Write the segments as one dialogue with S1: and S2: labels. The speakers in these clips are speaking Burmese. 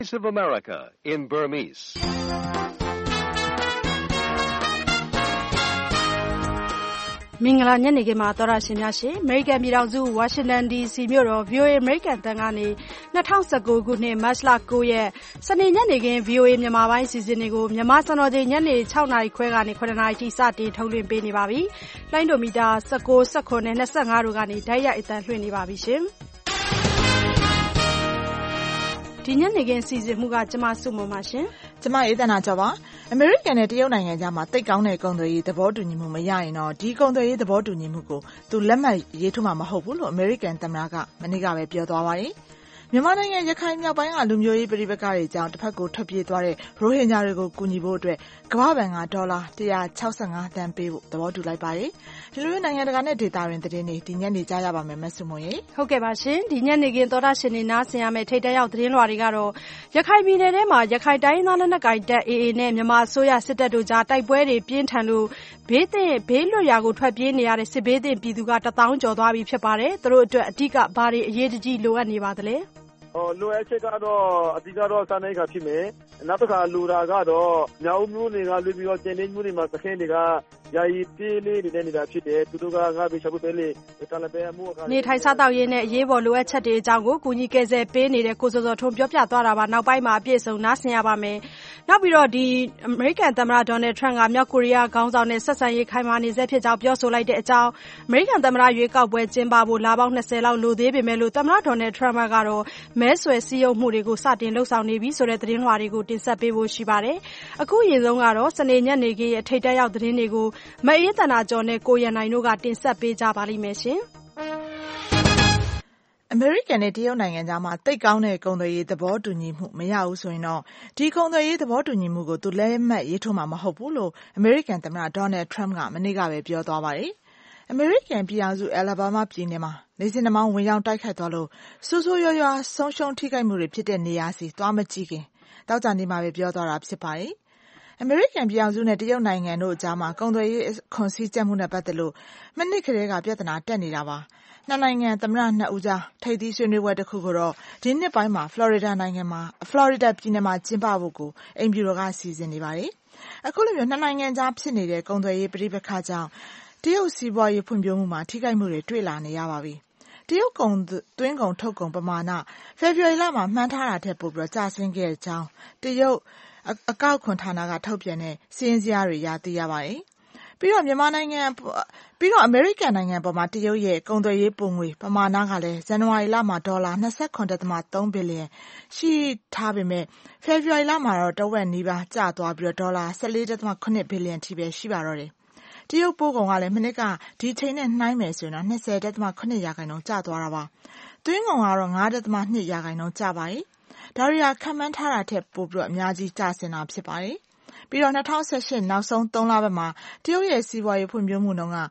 S1: Voice of America in Burmese.
S2: မင်္ဂလာညနေခင်းမှာသောရရှင်များရှင်အမေရိကန်ပြည်ထောင်စုဝါရှင်တန် DC မြို့တော် VOA အမေရိကန်တန်ကနေ2019ခုနှစ်မတ်လ9ရက်စနေညနေခင်း VOA မြန်မာပိုင်းအစီအစဉ်တွေကိုမြန်မာစံတော်ချိန်ညနေ6နာရီခွဲကနေ9နာရီထိစတင်ထုတ်လွှင့်ပေးနေပါပြီ။လိုင်းဒိုမီတာ19 19နဲ့25တို့ကနေဓာတ်ရိုက်အသံလွှင့်နေပါပြီရှင်။ဒီညနေခင်းစီစဉ်မှုကကျမစုမုံပါရှင်
S3: ။ကျမအေးသနာကျော်ပါ။အမေရိကန်နဲ့တရုတ်နိုင်ငံကြားမှာတိတ်ကောင်းတဲ့ကုန်သွယ်ရေးသဘောတူညီမှုမရရင်တော့ဒီကုန်သွယ်ရေးသဘောတူညီမှုကိုသူလက်မှတ်ရေးထိုးမှာမဟုတ်ဘူးလို့အမေရိကန်သမ္မတကမနေ့ကပဲပြောသွားပါတယ်။မြန်မာနိုင်ငံရခိုင်မြောက်ပိုင်းကလူမျိုးရေးပဋိပက္ခတွေကြောင့်တစ်ဖက်ကိုထွက်ပြေးသွားတဲ့ရိုဟင်ဂျာတွေကိုကူညီဖို့အတွက်ကမ္ဘာ့ဘဏ်ကဒေါ်လာ165သန်းပေးဖို့သဘောတူလိုက်ပါတယ်။ဒီလိုနိုင်ငံတကာနဲ့ဒေသတွင်သတင်းတွေဒီညနေကြားရပါမယ်မဆုမွန်ရေ
S2: ။ဟုတ်ကဲ့ပါရှင်။ဒီညနေခင်းသောတာရှင်တွေနားဆင်ရမယ့်ထိပ်တန်းရောက်သတင်းလွှာတွေကတော့ရခိုင်ပြည်နယ်ထဲမှာရခိုင်တိုင်းသားလက်နက်ကိုင်တပ် AA နဲ့မြန်မာအစိုးရစစ်တပ်တို့ကြားတိုက်ပွဲတွေပြင်းထန်လို့ဘေးလွတ်ရာကိုထွက်ပြေးနေရတဲ့စစ်ဘေးသင့်ပြည်သူက1000ကျော်သွားပြီဖြစ်ပါတယ်။သူတို့အတွက်အဓိကဘာတွေအရေးကြီးလိုအပ်နေပါသလဲ။
S4: လိုအပ်ချက်ကတော့အဓိကတော့စားနပ်ရိက္ခာဖြစ်မယ်။နောက်တစ်ခါလိုတာကတော့မြောက်မျိုးတွေကလွှတ်ပြီးတော့ကျန်တဲ့မျိုးတွေမှာသခင်တွေကယာယီပြေးလေးနေတဲ့နေတာဖြစ်တယ်။သူတို့ကငါပဲချက်ပေးလေတလပဲမှုအခါ
S2: နေထိုင်စားတောက်ရေးနဲ့အရေးပေါ်လိုအပ်ချက်တွေအကြောင်းကိုကူညီကယ်ဆယ်ပေးနေတဲ့ကိုစောစောထွန်းပြောပြသွားတာပါ။နောက်ပိုင်းမှာအပြည့်စုံနားဆင်ရပါမယ်။နောက်ပြီးတော့ဒီအမေရိကန်သမ္မတဒေါ်နယ်ထရန့်ကမြောက်ကိုရီးယားခေါင်းဆောင်နဲ့ဆက်ဆံရေးခိုင်မာနေစေဖြစ်ကြောင်းပြောဆိုလိုက်တဲ့အကြောင်းအမေရိကန်သမ္မတရွေးကောက်ပွဲကျင်းပဖို့လပေါင်း20လောက်လိုသေးပေမဲ့လို့သမ္မတဒေါ်နယ်ထရန့်ကတော့မဲဆွယ်စည်းရုံးမှုတွေကိုစတင်လှုပ်ဆောင်နေပြီဆိုတဲ့သတင်းလွှာတွေကိုတင်ဆက်ပေးဖို့ရှိပါတယ်။အခုရင်ဆုံးကတော့စနေညနေခင်းရဲ့ထိပ်တန်းရောက်သတင်းတွေကိုမအေးသနာကျော်နဲ့ကိုရန်နိုင်တို့ကတင်ဆက်ပေးကြပါလိမ့်မယ်ရှင်။
S3: အမေရိကန်နဲ့တရုတ်နိုင်ငံကြားမှာတိတ်ကောင်းတဲ့ကုန်သွယ်ရေးသဘောတူညီမှုမရဘူးဆိုရင်တော့ဒီကုန်သွယ်ရေးသဘောတူညီမှုကိုသူလက်မှတ်ရေးထိုးမှာမဟုတ်ဘူးလို့အမေရိကန်သမ္မတဒေါ်နယ်ထရန့်ကမနေ့ကပဲပြောသွားပါတယ်။အမေရိကန်ပြည်ထောင်စုအယ်လာဘားမားပြည်နယ်မှာနေစဉ်နှမောင်းဝင်ရောက်တိုက်ခတ်သွားလို့ဆိုးဆိုးရွားရွားဆုံးရှုံးထိခိုက်မှုတွေဖြစ်တဲ့နေရာစီသွားမကြည့်ခင်တောက်ကြနေမှာပဲပြောသွားတာဖြစ်ပါတယ်။အမေရိကန်ပြည်ထောင်စုနဲ့တရုတ်နိုင်ငံတို့ကြားမှာကုန်သွယ်ရေးခွန်စည်းကြပ်မှုနဲ့ပတ်သက်လို့မနစ်ကလေးကပြဿနာတက်နေတာပါ။နှစ်နိုင်ငံသမ္မတနှစ်ဦးကြားထိပ်သီးဆွေးနွေးပွဲတစ်ခုကိုတော့ဒီနှစ်ပိုင်းမှာဖလော်ရီဒါပြည်နယ်မှာကျင်းပဖို့ကိုအိမ်ဖြူတော်ကစီစဉ်နေပါတယ်။အခုလိုမျိုးနှစ်နိုင်ငံကြားဖြစ်နေတဲ့ကုန်သွယ်ရေးပဋိပက္ခကြောင့်တရုတ်စီးပွားရေးဖွံ့ဖြိုးမှုမှာထိခိုက်မှုတွေတွေ့လာနေရပါပြီ။တရုတ်သွင်းကုန်ထုတ်ကုန်ပမာဏဖေဖော်ဝါရီလမှာမှန်းထားတာထက်ပိုပြီးကျဆင်းခဲ့ကြောင်းတရုတ်အကောက်ခွန်ဌာနကထုတ်ပြန်တဲ့စာရင်းဇယားတွေသိရပါတယ်။ပြီးတော့အမေရိကန်နိုင်ငံပေါ်မှာတရုတ်ရဲ့ကုန်သွယ်ရေးပုံငွေပမာဏကလည်းဇန်နဝါရီလမှာဒေါ်လာ 29.3 ဘီလီယံရှိထားပေမဲ့ဖေဖော်ဝါရီလမှာတော့တဝက်နီးပါးကျသွားပြီးဒေါ်လာ 14.8 ဘီလီယံထိပဲရှိပါတော့တယ်။တရုတ်ပို့ကုန်ကလည်းမနှစ်ကဒီချိန်နဲ့နှိုင်းမယ်ဆိုရင်တော့ 20.8% ကျသွားတာပါ။သွင်းကုန်ကတော့ 5.2% ကျပါတယ်။ဒါတွေကခန့်မှန်းထားတာထက်ပိုပြီးအများကြီးကျဆင်းတာဖြစ်ပါတယ်။ပြီးတော့2018နောက်ဆုံး3လပတ်မှာတရုတ်ရဲ့စီးပွားရေးဖွံ့ဖြိုးမှုနှုန်းက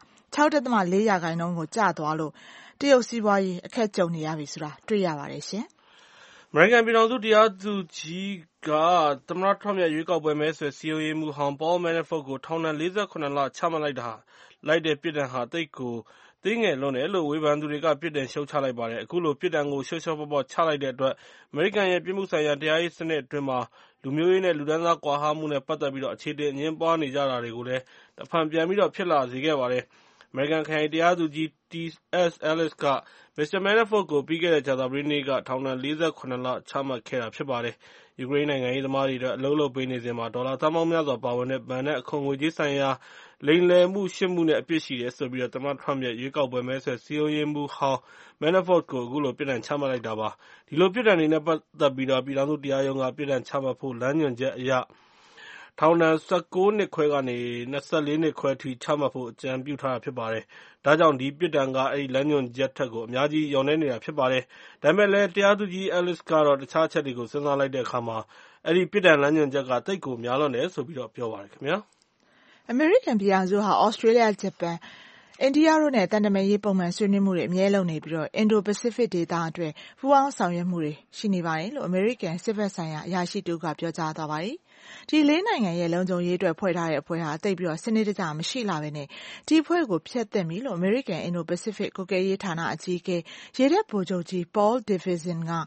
S3: 6.4% ကိုကျသွားလို့တရုတ်စီးပွားရေးအခက်ကြုံနေရပြီဆိုတာတွေ့ရပါတယ်ရှင်
S5: ။အမေရိကန်ပြည်ထောင်စုတရားသူကြီးကသမ္မတထရမ့်ရဲ့ရွေးကောက်ပွဲမဲဆွယ်စည်းရုံးရေးမှူးဟောင်းပေါလ်မဲနဖော့ကိုထောင်ဒဏ်48လချမှတ်လိုက်တဲ့ပြစ်ဒဏ်ဟာသိပ်ကိုသေးငယ်လွန်းတယ်လို့ဝေဖန်သူတွေကပြစ်ဒဏ်ရှုတ်ချလိုက်ပါတယ်။အခုလိုပြစ်ဒဏ်ကိုလျှော့လျှော့ပေါ့ပေါ့ချလိုက်တဲ့အတွက်အမေရိကန်ရဲ့ပြစ်မှုဆိုင်ရာတရားရေးစနစ်အတွင်းမှာလူမျိုးရေးနဲ့လူတန်းစားကွာဟမှုနဲ့ပတ်သက်ပြီးအခြေတင်အငြင်းပွားနေကြတာတွေကိုလည်းတဖန်ပြန်ပြီးဖြစ်လာစေခဲ့ပါတယ်။အမေရိကန်ခရိုင်တရားသူကြီး T.S. Ellis ကမစ္စတာမဲနဖော့ကိုပြီးခဲ့တဲ့ကြာသပတေးနေ့ကထောင်ဒဏ်48လချမှတ်ခဲ့တာဖြစ်ပါတယ်။ယူကရိန်းနိုင်ငံရေးသမားတွေအတွက်အလုပ်လုပ်ပေးနေစဉ်မှာဒေါ်လာသန်းပေါင်းများစွာပါဝင်တဲ့ဘဏ်နဲ့အခွန်ငွေကြေးဆိုင်ရာလိမ်လည်မှု8မှုနဲ့အပြစ်ရှိတယ်ဆိုပြီးသမ္မတထရမ့်ရဲ့ရွေးကောက်ပွဲမဲဆွယ်စည်းရုံးရေးမှူးဟောင်းမဲနဖော့ကိုအခုလိုပြစ်ဒဏ်ချမှတ်လိုက်တာပါ။ဒီလိုပြစ်ဒဏ်တွေနဲ့ပတ်သက်ပြီးပြည်ထောင်စုတရားရုံးကပြစ်ဒဏ်ချမှတ်ဖို့လမ်းညွှန်ချက်အရထောင်ဒဏ်19နှစ်ခွဲကနေ24နှစ်ခွဲထိချမှတ်ဖို့အကြံပြုထားတာဖြစ်ပါတယ်။ဒါကြောင့်ဒီပြစ်ဒဏ်ကအဲဒီလမ်းညွှန်ချက်ထက်ကိုအများကြီးလျော့နည်းနေတာဖြစ်ပါတယ်။ဒါပေမဲ့လည်းတရားသူကြီး Ellis ကတော့တခြားအချက်တွေကိုစဉ်းစားလိုက်တဲ့အခါမှာအဲဒီပြစ်ဒဏ်လမ်းညွှန်ချက်ကသိပ်ကိုများလွန်းတယ်ဆိုပြီးပြောပါတယ်ခင်ဗျာ
S3: ။အမေရိကန်ပြည်ထောင်စုဟာဩစတြေးလျ၊ဂျပန်၊အိန္ဒိယတို့နဲ့သံတမန်ရေးပုံမှန်ဆွေးနွေးမှုတွေအမြဲလုပ်နေပြီးအင်ဒိုပစိဖိတ်ဒေသအတွက်ပူးပေါင်းဆောင်ရွက်မှုတွေရှိနေပါတယ်လို့အမေရိကန်စစ်ဘက်ဆိုင်ရာအရာရှိတဦးကပြောကြားသွားပါတယ်။ဒီ၄နိုင်ငံရဲ့လုံခြုံရေးအတွက်ဖွဲ့ထားတဲ့အဖွဲ့ဟာသိပ်ပြီးစနစ်တကျမရှိလာဘဲနဲ့ဒီအဖွဲ့ကိုဖျက်သိမ်းပြီလို့အမေရိကန်အင်ဒိုပစိဖိတ်ကွပ်ကဲရေးဌာနအကြီးအကဲရေတပ်ဗိုလ်ချုပ်ကြီး Paul Davidson က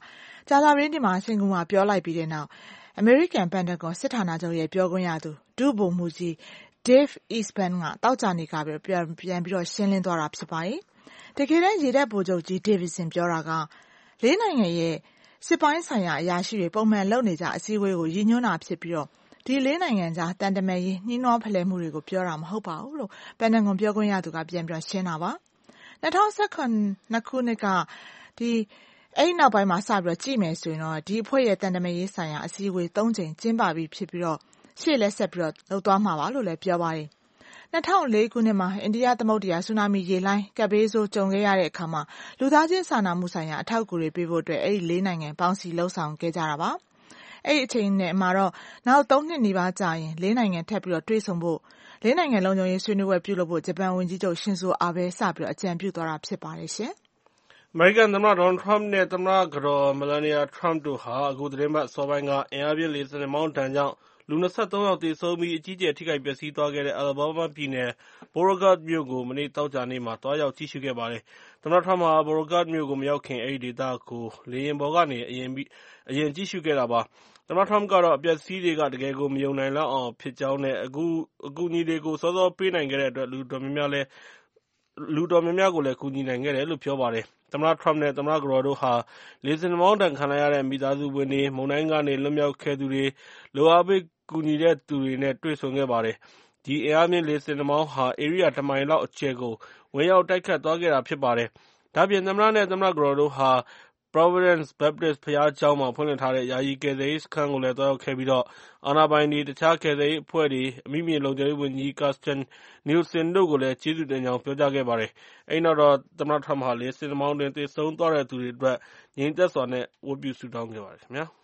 S3: ကြာသပတေးနေ့မှာစင်ကာပူမှာပြောလိုက်ပြီးတဲ့နောက်အမေရိကန်ပန်တဂွန်စစ်ဌာနချုပ်ရဲ့ပြောခွင့်ရသူဒုဗိုလ်မှူးကြီး Dave Eastman ကတောက်ကြနေကပြန်ပြီးတော့ရှင်းလင်းသွားတာဖြစ်ပါတယ်။တကယ်တမ်းရေတပ်ဗိုလ်ချုပ်ကြီး Davidson ပြောတာကလေးနိုင်ငံရဲ့စစ်ပိုင်းဆိုင်ရာအရာရှိတွေပုံမှန်လုပ်နေကြအစည်းအဝေးကိုရည်ညွှန်းတာဖြစ်ပြီးတော့ဒီလေးနိုင်ငံကြားတန်တမာရေးနှီးနှောဖလှယ်မှုတွေကိုပြောတာမဟုတ်ပါဘူးလို့ပန်တဂွန်ပြောခွင့်ရသူကပြန်ပြီးရှင်းတာပါ။2019ခုနှစ်ကအဲ့ဒီနောက်ပိုင်းမှာစပြီးတော့ကြည့်မယ်ဆိုရင်တော့ဒီအဖွဲ့ရဲ့တန်တမာရေးဆိုင်ရာအစည်းအဝေး3ကြိမ်ကျင်းပပြီးဖြစ်ပြီးတော့ရှေ့လက်ဆက်ပြီးတော့လုပ်သွားမှာပါလို့လည်းပြောပါတယ်။2004ခုနှစ်မှာအိန္ဒိယသမုဒ္ဒရာဆူနာမီရေလှိုင်းကပ်ဘေးဆိုးကြုံခဲ့ရတဲ့အခါမှာလူသားချင်းစာနာမှုဆိုင်ရာအထောက်အကူတွေပေးဖို့အတွက်အဲ့ဒီ၄နိုင်ငံပေါင်းစည်းလှုပ်ဆောင်ခဲ့ကြတာပါ။အဲ့ဒီအချိန်နဲ့မှာတော့နောက်3နှစ်နီးပါးကြာရင်၄နိုင်ငံထပ်ပြီးတော့တွေ့ဆုံဖို့၄နိုင်ငံလုံးချုံရေးဆွေးနွေးပွဲပြုလုပ်ဖို့ဂျပန်ဝန်ကြီးချုပ်ရှင်ဇိုအာဘဲစပြီးတော့အကြံပြုသွားတာဖြစ်ပါတယ်ရှင်။
S5: အမေရိကန်သမ္မတဒေါ်နယ်ထရမ့်နဲ့သမ္မတကတော်မလာနီယာထရမ့်တို့ဟာအခုသတင်းပတ်အစောပိုင်းကအင်အားပြင်းလေဆင်နှာမောင်းဒဏ်ကြောင့်လူ23ယောက်သေဆုံးပြီးအကြီးအကျယ်ထိခိုက်ပျက်စီးသွားခဲ့တဲ့ Alabama ပြည်နယ် Beauregard မြို့ကိုမနေ့သောကြာနေ့မှာသွားရောက်ကြည့်ရှုခဲ့ပါတယ်။သမ္မတထရမ့်ဟာ Beauregard မြို့ကိုမရောက်ခင်အဲဒီဒေသကိုလေယာဉ်ပေါ်ကနေအရင်ကြည့်ရှုခဲ့တာပါ။သမ္မတထရမ့်ကတော့အပျက်အစီးတွေကတကယ်ကိုမယုံနိုင်လောက်အောင်ဖြစ်ကြောင်းနဲ့အကူအညီတွေကိုစောစောပေးနိုင်ခဲ့တဲ့အတွက်လူတော်များများကိုလည်းကူညီနိုင်ခဲ့တယ်လို့ပြောပါတယ်။သမ္မတထရမ့်နဲ့သမ္မတကတော်တို့ဟာလေဆင်နှာမောင်းဒဏ်ခံလိုက်ရတဲ့မိသားစုဝင်တွေမုန်တိုင်းကနေလွတ်မြောက်ခဲ့သူတွေလိုအားပေးကူညီတဲ့သူတွေနဲ့တွေ့ဆုံခဲ့ပါတယ်။ဒီအင်အားပြင်းလေဆင်နှာမောင်းဟာဧရိယာ1မိုင်လောက်အကျယ်ကိုဝင်ရောက်တိုက်ခတ်သွားခဲ့တာဖြစ်ပါတယ်။ဒါ့အပြင်သမ္မတနဲ့သမ္မတကတော်တို့ဟာ Providence Baptist ဘုရားကျောင်းမှာဖွင့်လှစ်ထားတဲ့ယာယီကယ်ဆယ်ရေးစခန်းကိုလည်းသွားရောက်ခဲ့ပြီးအာဏာပိုင်တွေတခြားကယ်ဆယ်ရေးအဖွဲ့တွေအမိမြေလုံခြုံရေးဝန်ကြီး Kirstjen Nielsen တို့ကိုလည်းကျေးဇူးတင်ကြောင်းပြောကြားခဲ့ပါတယ်။အဲဒီနောက်တော့သမ္မတထရမ့်ဟာလေဆင်နှာမောင်းတွင်သေဆုံးသွားတဲ့သူတွေအတွက်ငြိမ်သက်စွာနဲ့ဝတ်ပြုဆုတောင်းခဲ့ပါတယ်ခင်ဗျာ။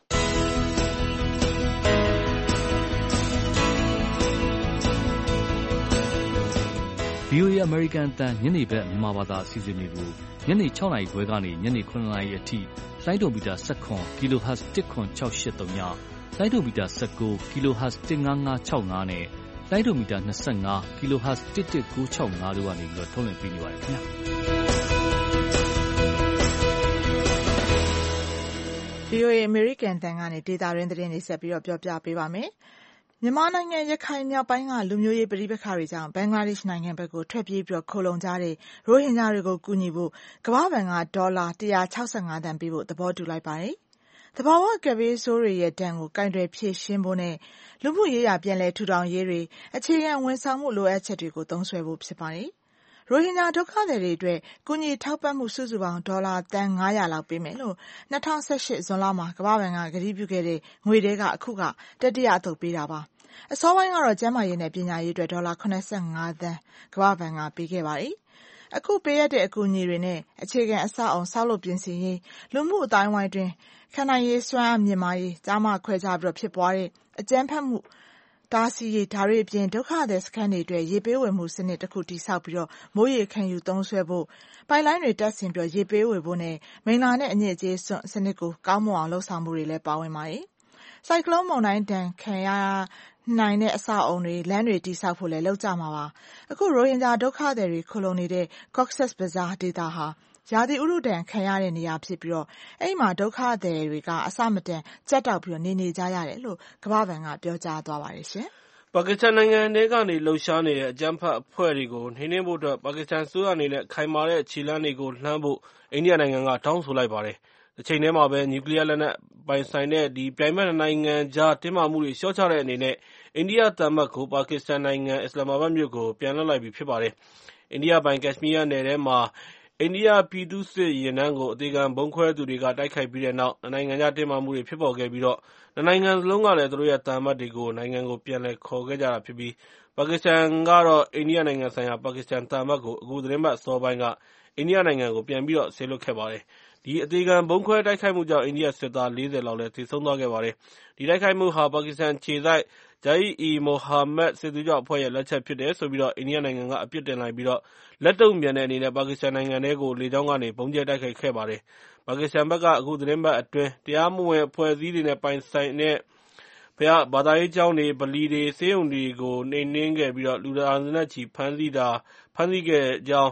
S6: VOA အမေရိကန်အသံညနေဘက်မြန်မာဘာသာအစီအစဉ်တွေကိုညနေ6နာရီခွဲကနေညနေ9နာရီအထိလိုင်းဒိုမီတာ17 kHz 10683ညလိုင်းဒိုမီတာ19 kHz 15565နဲ့လိုင်းဒိုမီတာ25 kHz 11965တို့ကနေပြီးတော့ထုတ်လွှင့်ပေးနေပါတယ်ခင်ဗျာ
S3: VOA အမေရိကန်အသံကနေဒေတာရင်းသတင်းတွေဆက်ပြီးတော့ပြောပြပေးပါမယ်။မြန်မာနိုင်ငံရခိုင်မြောက်ပိုင်းကလူမျိုးရေးပဋိပက္ခတွေကြောင့်ဘင်္ဂလားဒေ့ရှ်နိုင်ငံဘက်ကိုထွက်ပြေးပြီးခိုလုံကြတဲ့ရိုဟင်ဂျာတွေကိုကူညီဖို့ကမ္ဘာ့ဘဏ်ကဒေါ်လာ165သန်းပေးဖို့သဘောတူလိုက်ပါတယ်။သဘာဝကပ်ဘေးဆိုးတွေရဲ့ဒဏ်ကိုကင်တွယ်ဖြေရှင်းဖို့နဲ့လူမှုရေးရာပြန်လည်ထူထောင်ရေးတွေအခြေခံဝန်ဆောင်မှုလိုအပ်ချက်တွေကိုသုံးစွဲဖို့ဖြစ်ပါတယ်။ရိုဟင်ဂျာဒုက္ခသည်တွေအတွက်ကူညီထောက်ပံ့မှုစုစုပေါင်းဒေါ်လာသန်း900လောက်ပေးမယ်လို့2018ဇွန်လမှာကမ္ဘာ့ဘဏ်ကကတိပြုခဲ့တဲ့ငွေတွေကအခုကတတိယအသုတ်ပေးတာပါ။အစောပိုင်းကတော့ကျန်းမာရေးနဲ့ပညာရေးအတွက်ဒေါ်လာ85သန်းကမ္ဘာ့ဘဏ်ကပေးခဲ့ပါတယ်။အခုပေးရတဲ့အကူအညီတွေနဲ့အခြေခံအဆောက်အအုံဆောက်လုပ်ပြင်ဆင်ရေးလူမှုအတိုင်းဝိုင်းတွင်ခံနိုင်ရေးစွမ်းအားမြင့်မားရေးကြားမှခွဲခြားပြီးဖြစ်ပွားတဲ့အကြမ်းဖက်မှုတားဆီးရေးဒါတွေအပြင်ဒုက္ခသည်စခန်းတွေအတွက်ရေပေးဝယ်မှုစနစ်တစ်ခုတည်ဆောက်ပြီးမိုးရေခံယူသုံးစွဲဖို့ပိုက်လိုင်းတွေတက်ဆင်ပြီးရေပေးဝယ်ဖို့နဲ့မိန်လာနဲ့အညစ်အကြေးစွန့်စနစ်ကိုကောင်းမွန်အောင်လှုပ်ဆောင်မှုတွေလည်းပါဝင်ပါတယ်။ဆိုင်ကလုန်းမုန်တိုင်းဒဏ်ခံရနိုင်တဲ့အဆောက်အုံတွေလမ်းတွေတည်ဆောက်ဖို့လည်းလုပ်ကြမှာပါ။အခုရိုဟင်ဂျာဒုက္ခသည်တွေခိုလုံနေတဲ့ Cox's Bazar ဒေသဟာရာသီဥတုဒဏ်ခံရတဲ့နေရာဖြစ်ပြီးအဲ့မှာဒုက္ခသည်တွေကအစမတန်ကြက်တောက်ပြီးနေကြရတယ်လို့ကမ္ဘာ့ဘဏ်ကပြောကြားသွားပါတယ်ရှင်
S5: ။ပါကစ္စတန်နိုင်ငံထဲကနေလှုပ်ရှားနေတဲ့အကြမ်းဖက်အဖွဲ့တွေကိုနှိမ်နင်းဖို့အတွက်ပါကစ္စတန်အစိုးရအနေနဲ့ခိုင်မာတဲ့ခြေလှမ်းတွေကိုလှမ်းဖို့အိန္ဒိယနိုင်ငံကတောင်းဆိုလိုက်ပါတယ်။တစ်ချိန်တည်းမှာပဲနျူကလ িয়ার လက်နက်ပိုင်ဆိုင်တဲ့ပြိုင်ဘက်နိုင်ငံကြားတင်းမာမှုတွေလျှော့ချတဲ့အနေနဲ့အိန္ဒိယသံအမတ်ကိုပါကစ္စတန်နိုင်ငံအစ္စလာမ္မာဘတ်မြို့ကိုပြန်လွှတ်လိုက်ပြီဖြစ်ပါတယ်။အိန္ဒိယပိုင်ကက်ရှ်မီးယားနယ်ထဲမှာအိန္ဒိယပြည်သူ့စစ်ယာဉ်တန်းကိုအသေခံဗုံးခွဲသူတွေကတိုက်ခိုက်ပြီးတဲ့နောက်နိုင်ငံခြားတင်းမာမှုတွေဖြစ်ပေါ်ခဲ့ပြီးနိုင်ငံစလုံးကလည်းသူတို့ရဲ့သံအမတ်တွေကိုနိုင်ငံကိုပြန်လည်ခေါ်ခဲ့ကြတာဖြစ်ပြီးပါကစ္စတန်ကတော့အိန္ဒိယနိုင်ငံဆိုင်ရာပါကစ္စတန်သံအမတ်ကိုအခုသတင်းပတ်အစောပိုင်းကအိန္ဒိယနိုင်ငံကိုပြန်ပြီးဆေလွှတ်ခဲ့ပါတယ်။ဒီအသေခံဗုံးခွဲတိုက်ခိုက်မှုကြောင့်အိန္ဒိယစစ်သား40လောက်လည်းသေဆုံးသွားခဲ့ပါတယ်။ဒီတိုက်ခိုက်မှုဟာပါကစ္စတန်ခြေစိုက် Jaish-e-Mohammed စစ်သွေးကြွအဖွဲ့ရဲ့လက်ချက်ဖြစ်တယ်ဆိုပြီးအိန္ဒိယနိုင်ငံကအပြစ်တင်လိုက်ပြီးလက်တုံ့ပြန်တဲ့အနေနဲ့ပါကစ္စတန်နိုင်ငံထဲကိုလေကြောင်းကနေဗုံးကြဲတိုက်ခိုက်ခဲ့ပါတယ်။ပါကစ္စတန်ဘက်ကအခုသတင်းပတ်အတွင်းတရားမဝင်အဖွဲ့အစည်းတွေနဲ့ပိုင်ဆိုင်တဲ့ဘာသာရေးကျောင်းတွေဗလီတွေဆေးရုံတွေကိုနှိမ်နင်းခဲ့ပြီးလူဒါဇင်နဲ့ချီဖမ်းဆီးခဲ့ကြောင်း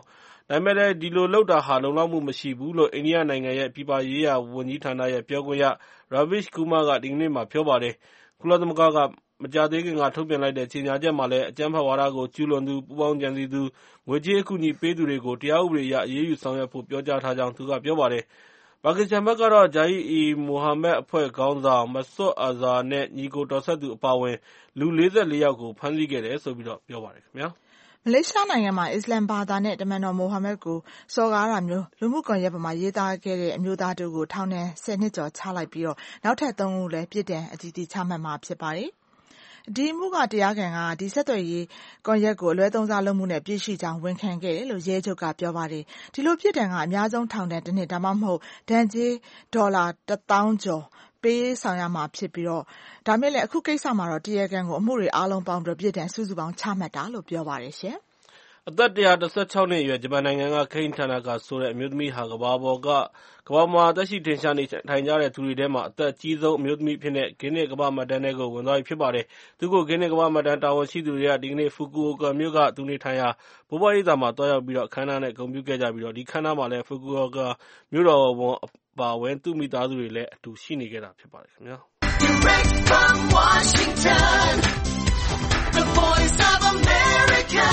S5: ဒါပေမဲ့လည်းဒီလိုလုပ်တာဟာလုံလောက်မှုမရှိဘူးလို့အိန္ဒိယနိုင်ငံရဲ့ပြည်ပရေးရာဝန်ကြီးဌာနရဲ့ပြောခွင့်ရ Ravish Kumar ကဒီကနေ့မှာပြောပါတယ်။ ကုလသမဂ္ဂကမကြာသေးခင်ကထုတ်ပြန်လိုက်တဲ့ကြေညာချက်မှာလည်းအကြမ်းဖက်ဝါဒကိုကျူးလွန်သူ၊ပူးပေါင်းကြံစည်သူ၊ငွေကြေးအကူအညီပေးသူတွေကိုတရားဥပဒေအရအရေးယူဆောင်ရွက်ဖို့ပြောကြားထားကြောင်းသူကပြောပါတယ်။ ပါကစ္စတန်ဘက်ကတော့ Jaish-e-Mohammed အဖွဲ့ခေါင်းဆောင် Masood Azhar နဲ့ညီအကိုတော်စပ်သူအပါအဝင်လူ ၄၄ ယောက်ကိုဖမ်းဆီးခဲ့တယ်လို့ပြောပါတယ်။
S3: မလေးရှားနိုင်ငံမှာအစ္စလာမ်ဘာသာနဲ့တမန်တော်မိုဟာမက်ကိုစော်ကားတာမျိုးလူမှုကွန်ရက်ပေါ်မှာရေးသားခဲ့တဲ့အမျိုးသားတဦးကိုထောင်ဒဏ်10 နှစ်ကျော်ချလိုက်ပြီးနောက်ထပ်3ဦးလည်းပြစ်ဒဏ်အသီးသီးချမှတ်မှာဖြစ်ပါတယ်။ဒီအမှုကတရားခံကဒီဆက်သွယ်ရေးကွန်ရက်ကိုအလွဲသုံးစားလုပ်မှုနဲ့ပြစ်ရှိကြောင်းဝန်ခံခဲ့တယ်လို့ရဲချုပ်ကပြောပါတယ်။ဒီလိုပြစ်ဒဏ်ကအများဆုံးထောင်ဒဏ်1 နှစ်ဒါမှမဟုတ်ဒဏ်ကြေးဒေါ်လာ10,000 ကျော်ပေးဆောင်ရမှာဖြစ်ပြီးဒါမဲ့လည်းအခုကိစ္စမှာတော့တရားခံကိုအမှုတွေအားလုံးပေါင်းပြီးပြစ်ဒဏ်စုစုပေါင်းချမှတ်တာလို့ပြောပါတယ်ရှင်။
S5: အသက်116နှစ်အရွယ်ဂျပန်နိုင်ငံကခိန်းဌာနကဆိုတဲ့အမျိုးသမီးဟာကမ္ဘာပေါ်မှာသက်ရှိထင်ရှားနေထိုင်ကြတဲ့သူတွေထဲမှာအသက်အကြီးဆုံးအမျိုးသမီးအဖြစ်နဲ့ဂင်းနစ်ကမ္ဘာ့မှတ်တမ်းထဲကိုဝင်သွားပြီဖြစ်ပါတယ်။သူ့ကိုဂင်းနစ်ကမ္ဘာ့မှတ်တမ်းတာဝန်ရှိသူတွေကဒီကနေ့ဖူကူအိုကာမြို့ကသူနေထိုင်ရာဘိုးဘွားရိပ်သာမှာသွားရောက်ပြီးအခမ်းအနားနဲ့ဂုဏ်ပြုခဲ့ကြပြီးဒီအခမ်းအနားမှာလည်းဖူကူအိုကာမြို့တော်ဝန်အပါအဝင်သူ့မိသားစုတွေလည်းအတူရှိနေခဲ့တာဖြစ်ပါတယ်ခင်ဗျာ။
S7: Direct from Washington, the voice of America,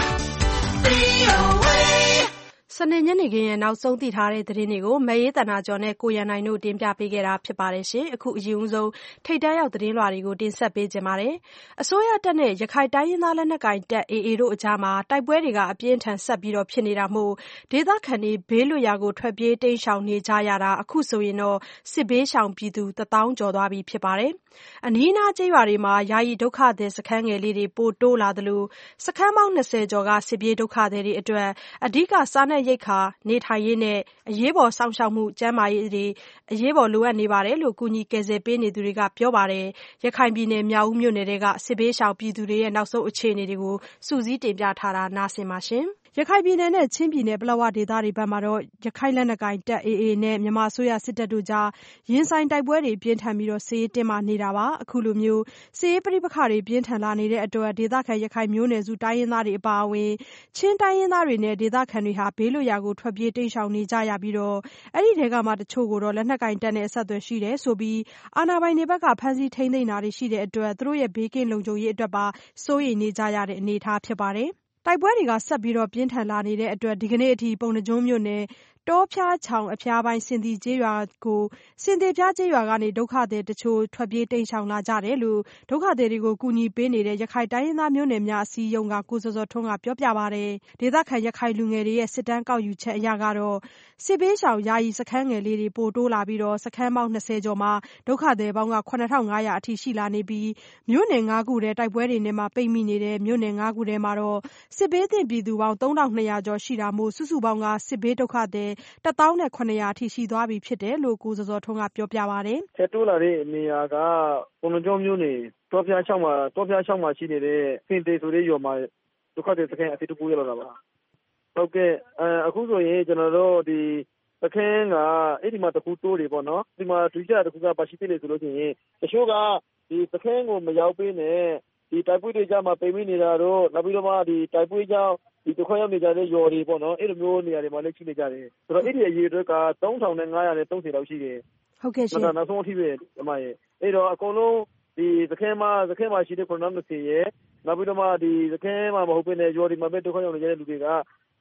S7: VOA
S2: စနေညနေခင်းရဲ့နောက်ဆုံးသိထားတဲ့သတင်းတွေကိုမအေးသန္တာကျော်နဲ့ကိုရန်နိုင်တို့တင်ပြပေးခဲ့တာဖြစ်ပါတယ်ရှင်။အခုအရင်ဆုံးထိပ်တန်းရောက်သတင်းလွှာတွေကိုတင်ဆက်ပေးကြပါမယ်။အစိုးရတပ်နဲ့ရခိုင်တိုင်းရင်းသားလက်နက်ကိုင်တပ် AA တို့အကြားတိုက်ပွဲတွေကအပြင်းထန်ဆက်ပြီးဖြစ်နေတာမို့ဒေသခံတွေဘေးလွတ်ရာကိုထွက်ပြေးတိမ်းရှောင်နေကြရတာအခုဆိုရင်စစ်ဘေးရှောင်ပြည်သူ10,000 ကျော်သွားပြီဖြစ်ပါတယ်။အနီးအနားကျေးရွာတွေမှာယာယီဒုက္ခသည်စခန်းငယ်လေးတွေပိုတိုးလာသလိုစခန်းပေါင်း20ကျော်ကစစ်ပြေးဒုက္ခသည်တွေအတွက်အဓိကစားနပ်ရိက္ခာနေထိုင်ရေးနဲ့အရေးပေါ်စောင့်ရှောက်မှုကျန်းမာရေးတွေအရေးပေါ်လိုအပ်နေတယ်လို့ကူညီကယ်ဆယ်ပေးနေသူတွေကပြောပါတယ်။ရခိုင်ပြည်နယ်မြောက်ဦးမြို့နယ်ထဲကစစ်ဘေးရှောင်ပြည်သူတွေရဲ့နောက်ဆုံးအခြေအနေတွေကိုစုစည်းတင်ပြထားတာနားဆင်ပါရှင်။ရခိုင်ပြည်နယ်နဲ့ချင်းပြည်နယ်ပလက်ဝဒေသတွေဘက်မှာရခိုင်လက်နက်ကိုင်တပ် AA နဲ့မြန်မာအစိုးရစစ်တပ်တို့ကြားရင်ဆိုင်တိုက်ပွဲတွေပြင်းထန်ပြီးစစ်ရေးတင်းမာနေတာပါ။အခုလိုမျိုးစစ်ရေးပဋိပက္ခတွေပြင်းထန်လာနေတဲ့အတွက်ဒေသခံရခိုင်မျိုးနွယ်စုတိုင်းရင်းသားတွေအပါအဝင်ချင်းတိုင်းရင်းသားတွေနဲ့ဒေသခံတွေဘေးလွတ်ရာကိုထွက်ပြေးတိမ်းရှောင်နေကြရပြီးအဲဒီထဲကမှတချို့ကိုလက်နက်ကိုင်တပ်နဲ့အဆက်အသွယ်ရှိတယ်ဆိုပြီးအာဏာပိုင်တွေဘက်ကဖမ်းဆီးထိန်းသိမ်းတာတွေရှိတဲ့အတွက်သူတို့ရဲ့ဘေးကင်းလုံခြုံရေးအတွက်ပါစိုးရိမ်နေကြရတဲ့အနေအထားဖြစ်ပါတယ်။တိုက်ပွဲတွေကဆက်ပြီးပြင်းထန်လာနေတဲ့အတွက်ဒီကနေ့အထိပုဏ္ဏားကျွန်းမြို့နယ်တောဖျားချောင်အဖျားပိုင်းဆင်သေကျေးရွာကိုဆင်သေဖျားကျေးရွာကနေဒုက္ခသည်တချို့ထွက်ပြေးတိမ်းရှောင်လာကြတယ်လို့ဒုက္ခသည်တွေကိုကူညီပေးနေတဲ့ရခိုင်တိုင်းရင်းသားမျိုးနွယ်များအစည်းအရုံးကကိုဇော်ဇော်ထွန်းကပြောပြပါတယ်။ဒေသခံရခိုင်လူငယ်တွေရဲ့စစ်တမ်းကောက်ယူချက်အရကတော့စစ်ဘေးရှောင်ယာယီစခန်းငယ်လေးတွေပိုတိုးလာပြီးစခန်းပေါင်း20ကျော်မှာဒုက္ခသည်ပေါင်း7,500အထိရှိလာနေပြီးမြို့နယ်5ခုထဲတိုက်ပွဲတွေနဲ့ပိတ်မိနေတဲ့မြို့နယ်5ခုထဲမှာစစ်ဘေးသင့်ပြည်သူပေါင်း3,200ကျော်ရှိတာမို့စုစုပေါင်းကစစ်ဘေးဒုက္ခသည်1,700အထိရှိသွားပြီဖြစ်တယ်လို့ကိုဇော်ဇော်ထွန်းကပြောပြပါတယ်
S4: ။ဆက်တိုးလာတဲ့နေရာကပုဏ္ဏားကျွန်းမြို့နယ်တောဖျားချောင်းမှာရှိနေတဲ့ဆင်သေဆိုတဲ့ရွာမှာဒုက္ခသည်စခန်းအသစ်တစ်ခုရောက်လာတာပါ။ဟုတ်ကဲ့အခုဆိုရင်ကျွန်တော်တို့ဒီစခန်းကအဲ့ဒီမှာတစ်ခုတိုးတယ်ပေါ့နော်။ဒီမှာဒုတိယတစ်ခုကပါရှိသေးတယ်ဆိုလို့ရှိရင်တချို့ကဒီစခန်းကိုမရောက်ပေးနဲ့ဒီတိုက်ပွဲတွေကြမှာပိတ်မိနေတာတော့နောက်ပြီးတော့မှဒီတိုက်ပွဲကြောင့်ဒီဒုက္ခရောက်နေကြတဲ့ရော်တွေပေါ့နော်အဲ့လိုမျိုးနေရာတွေမှာလည်းရှိနေကြတယ်ဆိုတော့အဲ့ဒီအရေးအတွက်က3,530လောက်ရှိတယ်
S2: ဟုတ်ကဲ့ရှင်
S4: နောက်ဆုံးအထိပဲဒီမှာရဲ့အဲ့တော့အကုန်လုံးဒီစခန်းမှာရှိတဲ့920ရဲ့နောက်ပြီးတော့မှဒီစခန်းမှာမဟုတ်ဘဲနဲ့ရော်ဒီမှာပဲဒုက္ခရောက်နေကြတဲ့လူတွေက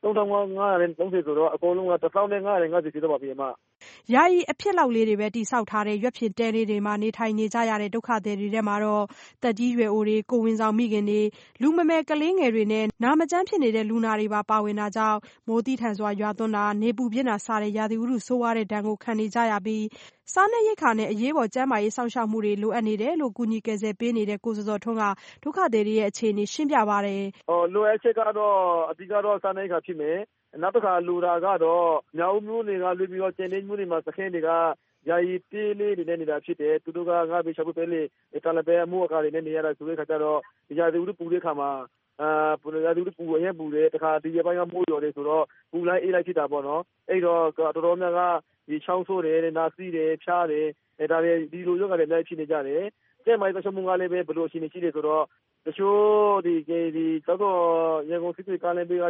S4: 3,530ဆိုတော့အကုန်လုံးက1,550ဖြစ်တော့ပါပြီအမ
S2: ယာယီအဖြစ်လောက်လေးတွေပဲတိဆောက်ထားတဲ့ရွက်ဖြစ်တဲလေးတွေမှာနေထိုင်နေကြရတဲ့ဒုက္ခသည်တွေထဲမှာသက်ကြီးရွယ်အိုတွေကိုဝင်ဆောင်မိခင်တွေလူမမယ်ကလေးငယ်တွေနဲ့နာမကျန်းဖြစ်နေတဲ့လူနာတွေပါဝင်တာကြောင့်မိုးသည်းထန်စွာရွာသွန်းတာနေပူပြင်းတာစတဲ့ရာသီဥတုဆိုးဝါးတဲ့ဒဏ်ကိုခံနေကြရပြီးစားနပ်ရိက္ခာနဲ့အရေးပေါ်ကျန်းမာရေးစောင့်ရှောက်မှုတွေလိုအပ်နေတယ်လို့ကူညီကယ်ဆယ်ပေးနေတဲ့ကိုဇော်ဇော်ထွန်းကဒုက္ခသည်တွေရဲ့အခြေအနေရှင်းပြပါတယ်
S4: လိုအပ်ချက်ကတော့အဓိကတော့စားနပ်ရိက္ခာဖြစ်မယ်နောက်တစ်ခါလူတာကတော့မြောက်မျိုးတွေကလွှဲပြီးတော့ကျန်တဲ့မျိုးတွေမှာစခန်းတွေကယာယီပြေးလေးတွေနဲ့နေတာဖြစ်တယ်သူတို့ကငါပဲရှာဖို့ပဲလေတာလပဲအမှုအကာတွေနဲ့နေရတာဆိုတဲ့ခါကျတော့ယာသီဥတုပူတဲ့ခါမှာယာသီဥတုပူအရင်ပူတယ်တခါဒီရပိုင်းကမိုးရော်တယ်ဆိုတော့ပူလိုက်အေးလိုက်ဖြစ်တာပေါ့နော်အဲ့တော့တော်တော်များများကဒီချောင်းဆိုးတယ်နာစီးတယ်ဖြားတယ်ဒါတွေဒီလိုရောဂါတွေအများကြီးဖြစ်နေကြတယ်ကျဲမိုင်းသရှုံမှုကလည်းပဲဘလို့ရှိနေရှိတယ်ဆိုတော့တချို့ဒီတော့ရန်ကုန်စစ်တွေကားလမ်းဘေးက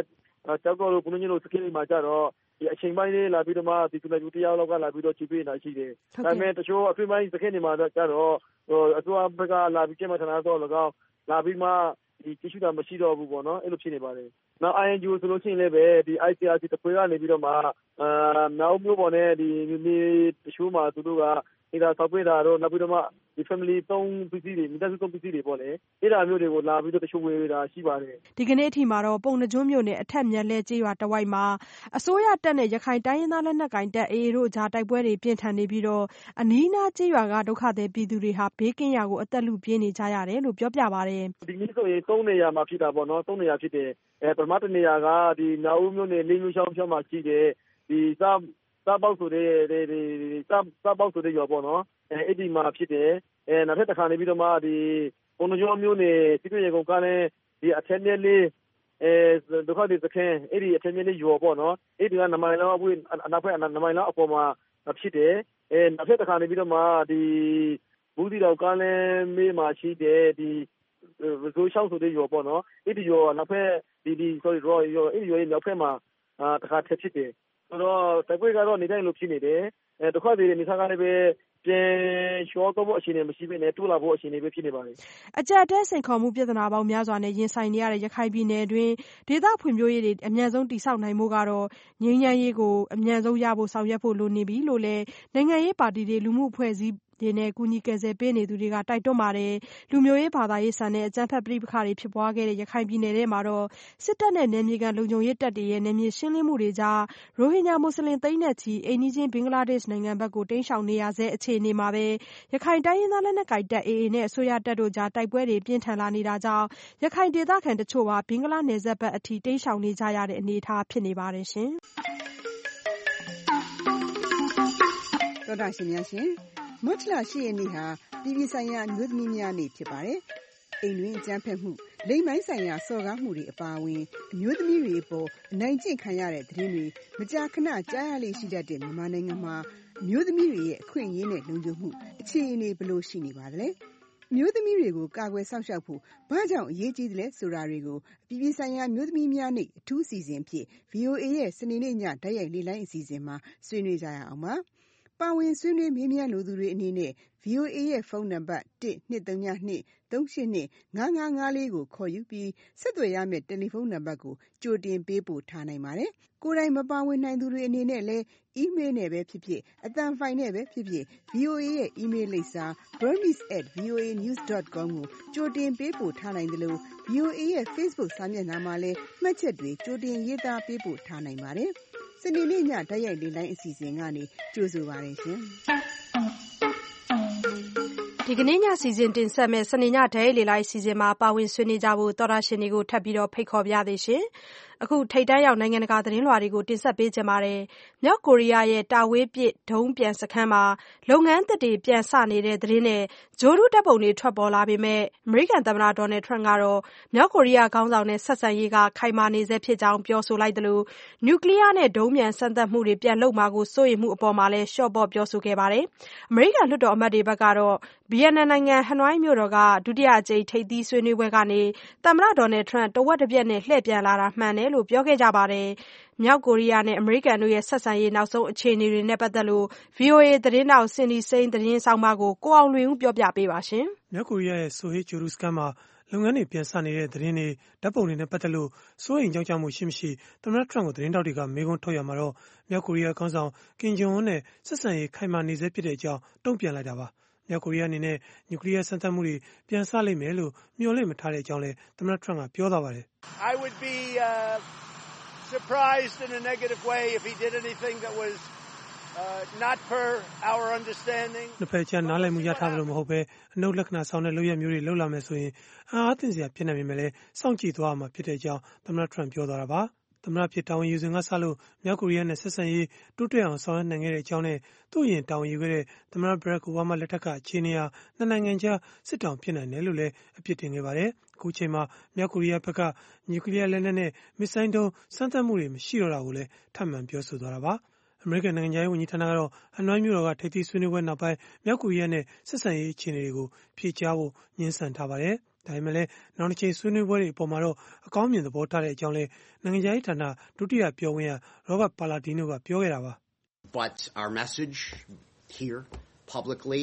S4: ကျောက်တော်တို့ဘုံညတို့စကင်းမှာကြတော့ဒီအချိန်ပိုင်းလေးလာပြီးတော့မှဒီကုလယူတရားလောက်ကလာပြီးတော့ကြည့်ပေးနေတာရှိတယ်။ဒါပေမဲ့တချို့အထွေပိုင်းစကင်းတွေမှာကြတော့အစိုးရဘက်ကလာပြီးကျမထနာတော့၎င်းလာပြီးမှဒီတ िश ူတာမရှိတော့ဘူးပေါ့နော်အဲ့လိုဖြစ်နေပါတယ်။နောက် INGO ဆိုလို့ရှိရင်လည်းပဲဒီ ICRC တခွေကနေပြီးတော့မှနောက်မျိုးပေါ်နဲ့ဒီတချို့မှာသူတို့ကဒါဆောက်ပေးတာတော့နောက်ပြီးတော့မှဒီ family 3 ပစ္စည်းတွေမိသားစု3 ပစ္စည်းတွေပေါ့လေအဲ့ဒါမျိုးတွေကိုလာပြီးတော့တချို့ဝေတာရှိပါတယ်
S2: ဒီကနေ့အထိမှာတော့ပုံနှကျွန်းမြို့နယ်အထက်မြက်လဲကျေးရွာတဝိုက်မှာအစိုးရတပ်နဲ့ရခိုင်တိုင်းရင်းသားလက်နက်ကိုင်တပ် AA တို့ကြားတိုက်ပွဲတွေပြင်းထန်နေပြီးတော့အနီးနားကျေးရွာကဒုက္ခသည်ပြည်သူတွေဟာဘေးကင်းရာကိုအသက်လုပြေးနေကြရတယ်လို့ပြောပြပါတယ်
S4: ဒီနေ့ဆိုရင်3နေရာမှာဖြစ်တာပေါ့နော်3နေရာဖြစ်တယ်ပထမတစ်နေရာကဒီမြောက်ဦးမြို့နယ်လေးမျိုးချောင်းဖြောင်းမှာရှိတယ်ဒီစားပေါက်ဆိုတဲ့စားပေါက်ဆိုတဲ့ရွာပေါ့နော်အဲ့ဒီမှာဖြစ်တယ်နောက်ထပ်တစ်ခါနေပြီးတော့မှဒီပုံနှကျွန်းမျိုးနယ်စစ်ပြေကုန်းကလည်းဒီအထက်မြက်လေးဒုက္ခသည်စခန်းအဲ့ဒီအထက်မြက်လေးရွာပေါ့နော်အဲ့ဒီကနမိုင်လောက်အပွေးအနောက်ဘက်နမိုင်လောက်အပေါ်မှာဖြစ်တယ်နောက်ထပ်တစ်ခါနေပြီးတော့မှဒီဘူးတီတော်ကလည်းမေးမှာရှိတယ်ဒီရိုးချောင်းဆိုတဲ့ရွာပေါ့နော်အဲ့ဒီရွာနောက်ဖက်sorry ရွာအဲ့ဒီရွာရဲ့နောက်ဖက်မှာတစ်ခါထပ်ဖြစ်တယ်ဆိုတော့တိုက်ပွဲကတော့နေတိုင်းလိုဖြစ်နေတယ်ဒုက္ခသည်တွေနေထားကလည်းပဲပြန်လျှောတော့ဖို့အခြေအနေမရှိဘဲနဲ့တိုးလာဖို့အခြေအနေပဲဖြစ်နေပါတယ်
S2: အကြက်တဲစိန်ခေါ်မှုပြဿနာပေါင်းများစွာနဲ့ရင်ဆိုင်နေရတဲ့ရခိုင်ပြည်နယ်တွင်ဒေသဖွံ့ဖြိုးရေးတွေအမြန်ဆုံးတည်ဆောက်နိုင်မှုကတော့ငြိမ်းချမ်းရေးကိုအမြန်ဆုံးရဖို့ဆောင်ရွက်ဖို့လိုနေပြီလို့လည်းနိုင်ငံရေးပါတီတွေလူမှုအဖွဲ့အစည်းတွေနဲ့ကူညီကယ်ဆယ်ပေးနေသူတွေကတိုက်တွန်းပါတယ်လူမျိုးရေးဘာသာရေးဆန်တဲ့အကြမ်းဖက်ပဋိပက္ခတွေဖြစ်ပွားခဲ့တဲ့ရခိုင်ပြည်နယ်ထဲမှာတော့စစ်တပ်နဲ့နယ်မြေခံလုံခြုံရေးတပ်တွေရဲ့နယ်မြေရှင်းလင်းမှုတွေကြားရိုဟင်ဂျာမွတ်စလင်သိန်းနဲ့ချီအိမ်နီးချင်းဘင်္ဂလားဒေ့ရှ်နိုင်ငံဘက်ကိုတိမ်းရှောင်နေရဆဲအခြေအနေမှာပဲရခိုင်တိုင်းရင်းသားလက်နက်ကိုင်တပ် AA နဲ့အစိုးရတပ်တို့ကြားတိုက်ပွဲတွေပြင်းထန်လာနေတာကြောင့်ရခိုင်ဒေသခံတချို့ဟာဘင်္ဂလားနယ်စပ်ဘက်အထိတိမ်းရှောင်နေကြရတဲ့အနေအထားဖြစ်နေပါတယ်ရှင်
S8: တော်တာရှင်များရှင်မတ်လ10ရက်နေ့ဟာပြည်ပဆိုင်ရာအမျိုးသမီးများနေ့ဖြစ်ပါတယ်။အိမ်တွင်အကြမ်းဖက်မှုလိမ်ပိုင်းဆိုင်ရာစော်ကားမှုတွေအပါအဝင်အမျိုးသမီးတွေအပေါ်အနိုင်ကျင့်ခံရတဲ့သတင်းတွေမကြာခဏကြားရလေရှိတတ်တဲ့မြန်မာနိုင်ငံမှာအမျိုးသမီးတွေရဲ့အခွင့်အရေးနဲ့လုံခြုံမှုအခြေအနေဘယ်လိုရှိနေပါသလဲ။အမျိုးသမီးတွေကိုကာကွယ်စောင့်ရှောက်ဖို့ဘာကြောင့်အရေးကြီးသလဲဆိုတာတွေကိုပြည်ပဆိုင်ရာအမျိုးသမီးများနေ့အထူးအစီအစဉ်ဖြစ် VOA ရဲ့စနေနေ့ညဓာတ်ရိုက်လေ့လိုင်းအစီအစဉ်မှာဆွေးနွေးကြရအောင်ပါ။ပါဝင်ဆွေးနွေးမေးမြန်းလိုသူတွေအနေနဲ့ VOA ရဲ့ဖုန်းနံပါတ်123255554ကိုခေါ်ယူပြီးဆက်သွယ်ရမယ့်တယ်လီဖုန်းနံပါတ်ကိုကြိုတင်ပေးပို့ထားနိုင်ပါတယ်။ကိုယ်တိုင်မပါဝင်နိုင်သူတွေအနေနဲ့လည်း email နဲ့ပဲဖြစ်ဖြစ်အသံဖိုင်နဲ့ပဲဖြစ်ဖြစ် VOA ရဲ့ email လိပ်စာ burmese@voanews.com ကိုကြိုတင်ပေးပို့ထားနိုင်တယ်လို့ VOA ရဲ့ Facebook စာမျက်နှာမှာလည်းမှတ်ချက်တွေကြိုတင်ရေးသားပေးပို့ထားနိုင်ပါတယ်။စနေနေ့ညဓာတ်ရိုက်လေ့လိုင်းအစီအစဉ်ကနေကြိုဆိုပါရရှင်
S2: ဒီကနေ့ညစီစဉ်တင်ဆက်မဲ့စနေညဓာတ်ရိုက်လေ့လိုင်းအစီအစဉ်မှာပါဝင်ဆွေးနွေးကြဖို့သောတာရှင်တွေကိုထပ်ပြီးတော့ဖိတ်ခေါ်ပြသေးရှင်အခုထိတ်တန်းရောက်နိုင်ငံတကာသတင်းလွှာတွေကိုတင်ဆက်ပေးကြပါမယ်။မြောက်ကိုရီးယားရဲ့တာဝေးပစ်ဒုံးပြန်စခန်းမှာလုပ်ငန်းသစ်တွေပြန်စနေတဲ့သတင်းနဲ့ဂျိုးဒူးတပ်ပုံတွေထွက်ပေါ်လာပေမဲ့အမေရိကန်သမ္မတဒေါ်နယ်ထရန့်ကတော့မြောက်ကိုရီးယားခေါင်းဆောင်နဲ့ဆက်ဆံရေးကခိုင်မာနေဆဲဖြစ်ကြောင်းပြောဆိုလိုက်တယ်လို့နျူကလ িয়ার နဲ့ဒုံးပြန်စမ်းသပ်မှုတွေပြန်လုပ်မှာကိုစိုးရိမ်မှုအပေါ်မှာလည်းရှော့ပေါ့ပြောဆိုခဲ့ပါတယ်။အမေရိကန်လွှတ်တော်အမတ်တွေဘက်ကတော့ဗီယက်နမ်နိုင်ငံဟနွိုင်းမြို့တော်ကဒုတိယအကြိမ်ထိပ်သီးဆွေးနွေးပွဲကနေသမ္မတဒေါ်နယ်ထရန့်တဝက်တစ်ပြက်နဲ့လှည့်ပြန်လာတာမှန်တယ်လို့ပြောခဲ့ကြပါတယ်။မြောက်ကိုရီးယားနဲ့အမေရိကန်တို့ရဲ့ဆက်ဆံရေးနောက်ဆုံးအခြေအနေတွေနဲ့ပတ်သက်လို့ VOA သတင်းတောက်စင်ဒီစိန်သတင်းဆောင်မကိုကိုအောင်လွင်ဦးပြောပြပေးပါရှင်
S9: ။မြောက်ကိုရီးယားရဲ့ဆိုဟေဂျိုရူစကန်မှာလုပ်ငန်းတွေပြန်စနေတဲ့သတင်းတွေဓာတ်ပုံတွေနဲ့ပတ်သက်လို့စိုးရိမ်ကြောက်ကြမှုရှိမရှိသမ္မတထရန့်ကိုသတင်းတောက်တွေကမေးခွန်းထုတ်ရမှာတော့မြောက်ကိုရီးယားခေါင်းဆောင်ကင်ဂျုံအွန်းနဲ့ဆက်ဆံရေးခိုင်မာနေဆဲဖြစ်တဲ့အကြောင်းတုံ့ပြန်လိုက်တာပါ။မြောက်ကိုရီးယားအနေနဲ့နျူကလ িয়ার စမ်းသပ်မှုတွေပြန်စလိမ့်မယ်လို့မျှော်လင့်မထားတဲ့အကြောင်းလည်းသမ္မတထရန့်ကပြောသွားပါတယ်
S10: ။ I would be surprised in a negative way if he did anything that was not per our understanding
S9: နှစ်ဖက်ကြားနားလည်မှုရထားတယ်လို့မဟုတ်ပဲအနှုတ်လက္ခဏာဆောင်တဲ့လုပ်ရမျိုးတွေလုပ်လာမယ်ဆိုရင်အားသင့်စရာဖြစ်နိုင်ပေမဲ့လည်းစောင့်ကြည့်သွားရမှာဖြစ်တဲ့အကြောင်းသမ္မတထရန့်ပြောသွားတာပါ။သမ္မတဖြစ်တာဝန်ယူစဉ်ကစလို့မြောက်ကိုရီးယားနဲ့ဆက်ဆံရေးတိုးတက်အောင်ဆောင်ရွက်နိုင်ခဲ့တဲ့အကြောင်းနဲ့သူ့ရင်တာဝန်ယူခဲ့တဲ့သမ္မတဘရက်အိုဘားမားလက်ထက်ကအခြေအနေဟာနှစ်နိုင်ငံကြားစစ်တောင်ဖြစ်နိုင်တယ်လို့လည်းအပြစ်တင်ခဲ့ပါတယ်။အခုချိန်မှာမြောက်ကိုရီးယားဘက်ကနျူကလ িয়ার လက်နက်နဲ့မစ်ဆိုင်းဒုံးစမ်းသပ်မှုတွေမရှိတော့တာကိုလည်းထပ်မံပြောဆိုသွားတာပါ။အမေရိကန်နိုင်ငံခြားရေးဝန်ကြီးဌာနကတော့ဟနွိုင်းမြို့တော်ကထိပ်သီးဆွေးနွေးပွဲနောက်ပိုင်းမြောက်ကိုရီးယားနဲ့ဆက်ဆံရေးအခြေအနေတွေကိုဖြေကြားဖို့ညှင်းဆန်ထားပါတယ်။ဒါပေမဲ့လည်းနောက်တစ်ချိန်ဆွေးနွေးပွဲတွေအပေါ်မှာတော့အကောင်းမြင်သဘောထားတဲ့အကြောင်းလည်းနိုင်ငံခြားရေးဌာနဒုတိယပြောခွင့်ရ Robert Palladino ကပြောခဲ့တာပါ
S11: But our message here publicly